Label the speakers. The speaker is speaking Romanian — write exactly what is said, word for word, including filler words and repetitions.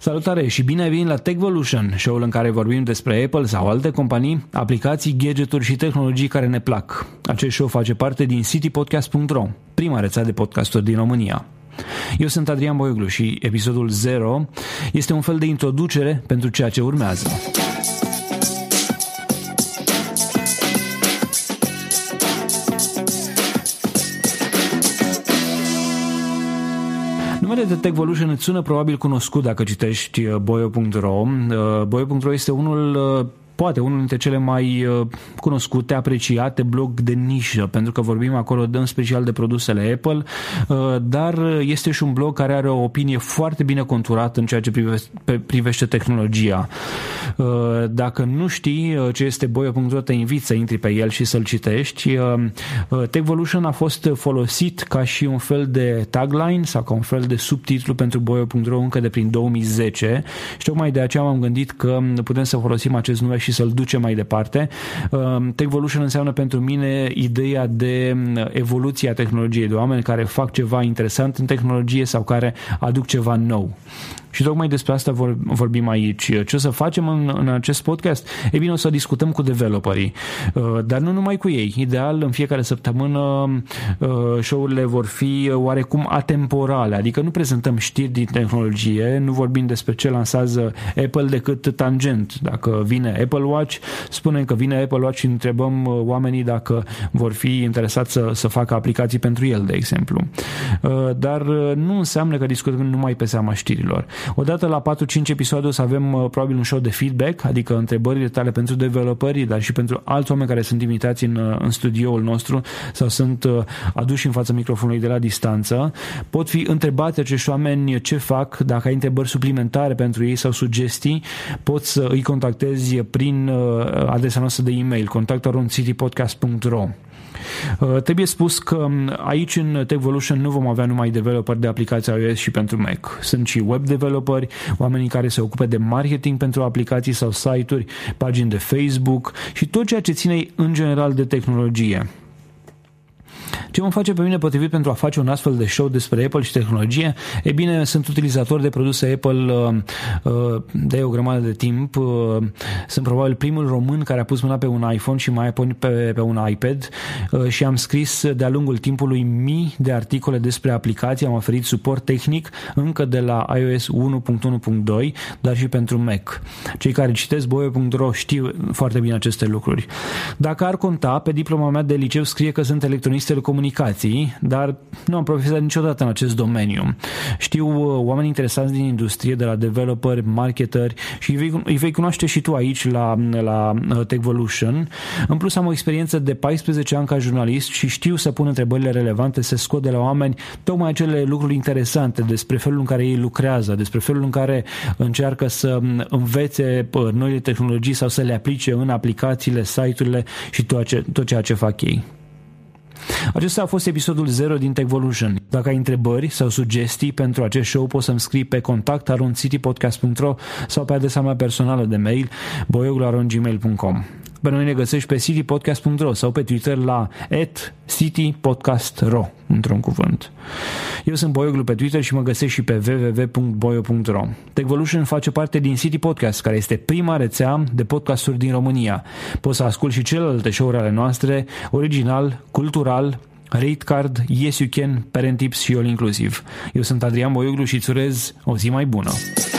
Speaker 1: Salutare și bine ai venit la Techvolution, show-ul în care vorbim despre Apple sau alte companii, aplicații, gadgeturi și tehnologii care ne plac. Acest show face parte din city podcast punct ro, prima rețea de podcasturi din România. Eu sunt Adrian Boioglu și episodul zero este un fel de introducere pentru ceea ce urmează. Numele de Techvolution îți sună probabil cunoscut dacă citești boio punct ro. boio punct ro este unul, poate unul dintre cele mai cunoscute, apreciate blog de nișă, pentru că vorbim acolo în special de produsele Apple, dar este și un blog care are o opinie foarte bine conturată în ceea ce privește, privește tehnologia. Dacă nu știi ce este boio punct ro, te invit să intri pe el și să-l citești. Techvolution a fost folosit ca și un fel de tagline sau ca un fel de subtitlu pentru boio punct ro încă de prin două mii zece și tocmai de aceea m-am gândit că putem să folosim acest nume și să-l ducem mai departe. Techvolution înseamnă pentru mine ideea de evoluție a tehnologiei, de oameni care fac ceva interesant în tehnologie sau care aduc ceva nou. Și tocmai despre asta vorbim aici. Ce o să facem în, în acest podcast? E bine, o să discutăm cu developerii, dar nu numai cu ei. Ideal, în fiecare săptămână show-urile vor fi oarecum atemporale, adică nu prezentăm știri din tehnologie, nu vorbim despre ce lansează Apple decât tangent. Dacă vine Apple Watch, spunem că vine Apple Watch și întrebăm oamenii dacă vor fi interesați să, să facă aplicații pentru el, de exemplu. Dar nu înseamnă că discutăm numai pe seama știrilor. Odată la patru cinci episoade o să avem uh, probabil un show de feedback, adică întrebările tale pentru developeri, dar și pentru alți oameni care sunt invitați în, în studioul nostru sau sunt uh, aduși în fața microfonului de la distanță. Pot fi întrebați acești oameni ce fac, dacă ai întrebări suplimentare pentru ei sau sugestii, poți să îi contactezi prin uh, adresa noastră de e-mail, contact arond city podcast punct ro. Uh, trebuie spus că aici în Techvolution nu vom avea numai developeri de aplicații iOS și pentru Mac. Sunt și web developeri, oamenii care se ocupe de marketing pentru aplicații sau site-uri, pagini de Facebook și tot ceea ce ține în general de tehnologie. Ce mă face pe mine potrivit pentru a face un astfel de show despre Apple și tehnologie? E bine, sunt utilizator de produse Apple de o grămadă de timp. Sunt probabil primul român care a pus mâna pe un iPhone și mai apoi pe, pe un iPad și am scris de-a lungul timpului mii de articole despre aplicații, am oferit suport tehnic încă de la iOS unu punct unu punct doi, dar și pentru Mac. Cei care citesc boio punct ro știu foarte bine aceste lucruri. Dacă ar conta, pe diploma mea de liceu scrie că sunt electronist telecomunicații, dar nu am profesat niciodată în acest domeniu. Știu oameni interesanți din industrie, de la developeri, marketeri și îi vei, îi vei cunoaște și tu aici la, la Techvolution. În plus am o experiență de paisprezece ani ca jurnalist și știu să pun întrebările relevante, să scot de la oameni tocmai acele lucruri interesante despre felul în care ei lucrează, despre felul în care încearcă să învețe noile tehnologii sau să le aplice în aplicațiile, site-urile și tot, ce, tot ceea ce fac ei. Acesta a fost episodul zero din Techvolution. Dacă ai întrebări sau sugestii pentru acest show, poți să-mi scrii pe contact arond city podcast punct ro sau pe adresa mea personală de mail boioglu arond gmail punct com. Pe noi ne găsești pe city podcast punct ro sau pe Twitter la at city podcast ro, într-un cuvânt. Eu sunt Boioglu pe Twitter și mă găsești și pe w w w punct boio punct ro. Techvolution face parte din City Podcast, care este prima rețea de podcasturi din România. Poți să asculti și celelalte show-uri ale noastre, original, cultural, Rate Card, Yes You Can, Parent Tips și All Inclusive. Eu sunt Adrian Boioglu și îți urez o zi mai bună.